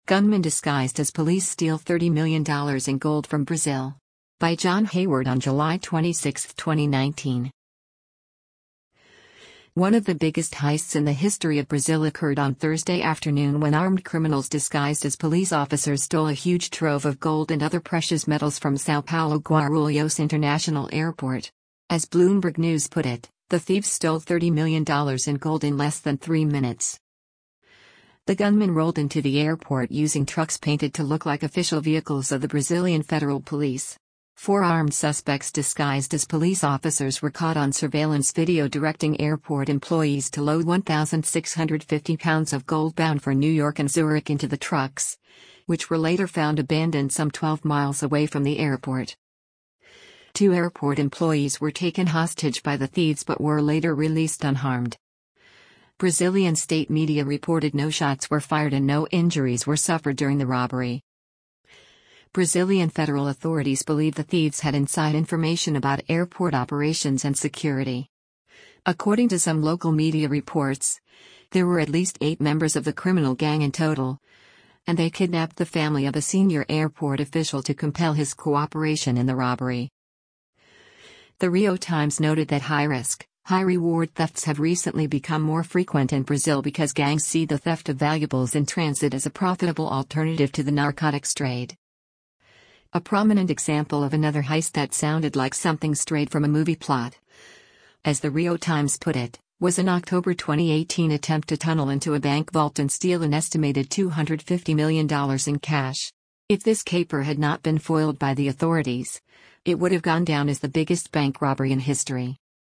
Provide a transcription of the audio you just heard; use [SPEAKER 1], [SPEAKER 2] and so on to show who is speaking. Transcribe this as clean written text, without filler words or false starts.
[SPEAKER 1] Gunman disguised as police steal $30 million in gold from Brazil. By John Hayward on July 26, 2019. One of the biggest heists in the history of Brazil occurred on Thursday afternoon when armed criminals disguised as police officers stole a huge trove of gold and other precious metals from São Paulo Guarulhos International Airport. As Bloomberg News put it, the thieves stole $30 million in gold in less than 3 minutes. The gunmen rolled into the airport using trucks painted to look like official vehicles of the Brazilian Federal Police. 4 armed suspects disguised as police officers were caught on surveillance video directing airport employees to load 1,650 pounds of gold bound for New York and Zurich into the trucks, which were later found abandoned some 12 miles away from the airport. 2 airport employees were taken hostage by the thieves but were later released unharmed. Brazilian state media reported no shots were fired and no injuries were suffered during the robbery. Brazilian federal authorities believe the thieves had inside information about airport operations and security. According to some local media reports, there were at least 8 members of the criminal gang in total, and they kidnapped the family of a senior airport official to compel his cooperation in the robbery. The Rio Times noted that high-risk, high-reward thefts have recently become more frequent in Brazil because gangs see the theft of valuables in transit as a profitable alternative to the narcotics trade. A prominent example of another heist that sounded like something straight from a movie plot, as the Rio Times put it, was an October 2018 attempt to tunnel into a bank vault and steal an estimated $250 million in cash. If this caper had not been foiled by the authorities, it would have gone down as the biggest bank robbery in history.